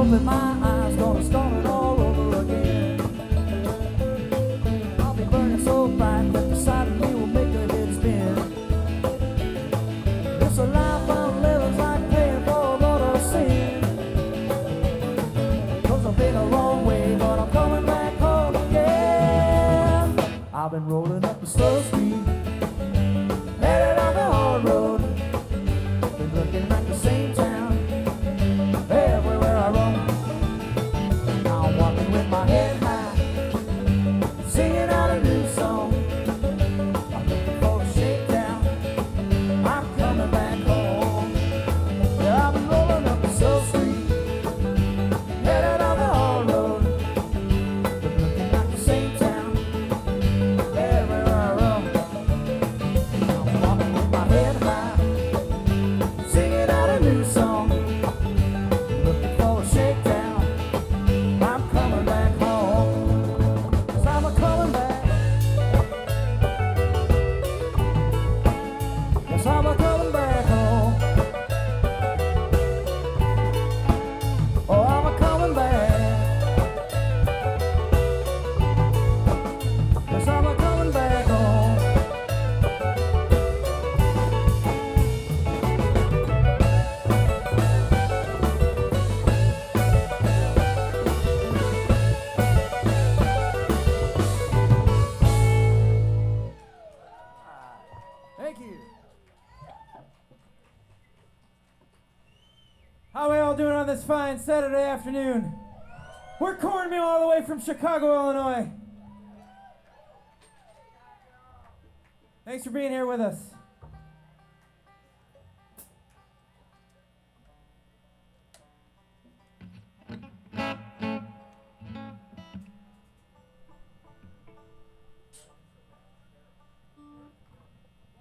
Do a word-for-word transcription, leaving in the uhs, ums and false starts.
open my eyes, gonna start it all over again. I'll be burning so bright that the sight of me will make the head spin. It's a life I'm living's like paying for a lot of sin. Cause I've been a long way, but I'm coming back home again. I've been rolling up the slow street, headed on the hard road. Been looking like the same town everywhere I roam. I'm walking with my head high, singing out a new song. I'm looking for a shakedown, I'm coming back home. Yeah, I've been rolling up the slow street, headed on the hard road. Been looking like the same town everywhere I roam. I'm walking with my head high, singing out a new song. Looking for a shakedown, I'm coming back home. Cause I'm a coming back. Yes, I'm a coming back home. Oh, I'm a coming back. Yes, I'm a coming back home. Thank you. How are we all doing on this fine Saturday afternoon? We're Cornmeal all the way from Chicago, Illinois. Thanks for being here with us.